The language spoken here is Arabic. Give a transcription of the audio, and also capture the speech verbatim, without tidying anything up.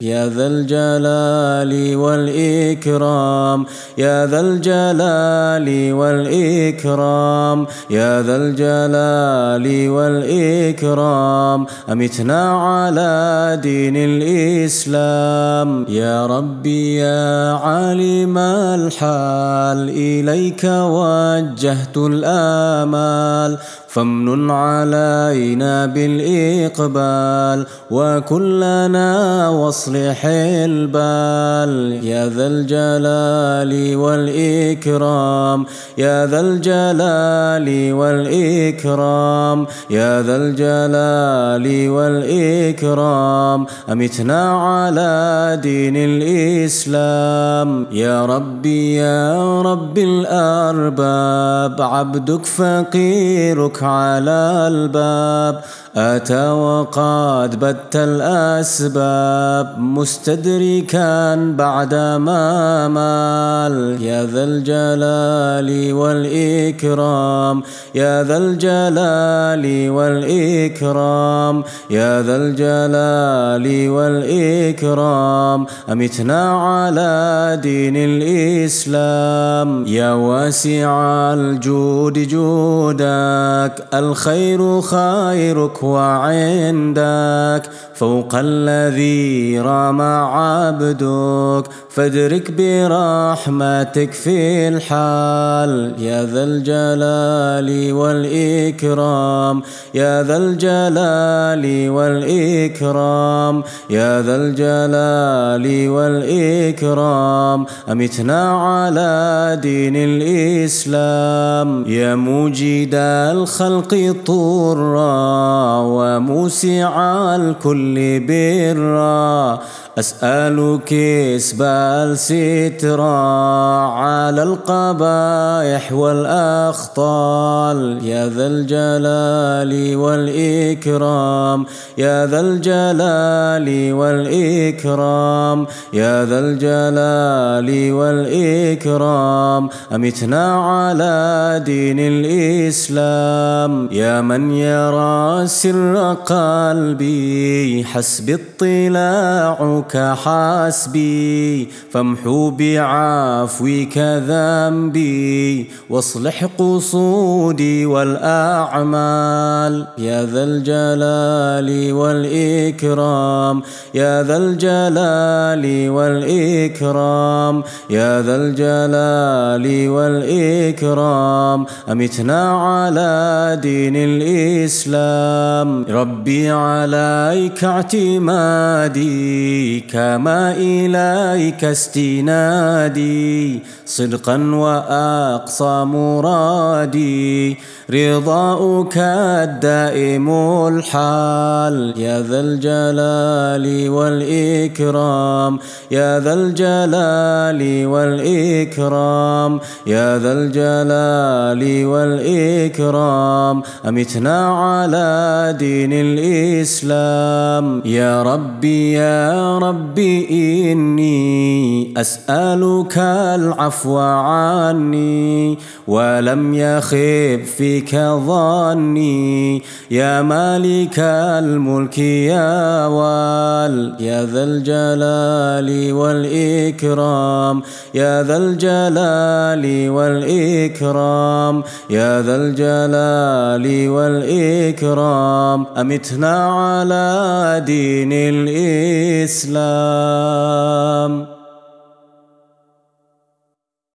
يا ذا الجلال والإكرام يا ذا الجلال والإكرام يا ذا الجلال والإكرام أمتنا على دين الإسلام. يا ربي يا عالم الحال إليك وجهت الآمال فامنن علينا بالإقبال وكلنا واصلح البال. يا ذا الجلال والإكرام يا ذا الجلال والإكرام يا ذا الجلال والإكرام أمتنا على دين الإسلام. يا ربي يا رب الأرباب عبدك فقيرك على الباب أتى وقد بت الأسباب مستدركا بعدما مال. يا ذا الجلال والإكرام يا ذا الجلال والإكرام يا ذا الجلال والإكرام أمتنا على دين الإسلام. يا واسع الجود جودك الخير خيرك وعندك فوق الذي رام عبدك فادرك برحمتك في الحال. يا ذا الجلال والإكرام يا ذا الجلال والإكرام يا ذا الجلال والإكرام أمتنا على دين الإسلام. يا موجد الخلق طرا وموسع الكل برا أسألك اسبال سترا على القبائح والأخطال. يا ذا الجلال والإكرام يا ذا الجلال والإكرام يا ذا الجلال والإكرام أمتنا على دين الإسلام. يا من يرى سر قلبي حسبي اطلاعك حسبي فامحو بعفوك ذنبي واصلح قصودي والأعمال. يا ذا الجلال والإكرام يا ذا الجلال والإكرام يا ذا الجلال والإكرام أمتنا على دين الإسلام. ربي عليك اعتمادي كما إليك استنادي صدقا وأقصى مرادي رضاؤك الدائم الحال. يا ذا الجلال والإكرام يا ذا الجلال والإكرام يا ذا الجلال والإكرام أمتنا على دين الإسلام. يا ربي يا ربي إني أسألك العفو عني ولم يخب فيك ظني يا مالك الملك يا وال. يا ذا الجلال والإكرام يا ذا الجلال والإكرام يا ذا الجلال والإكرام أمتنا على دين الإسلام.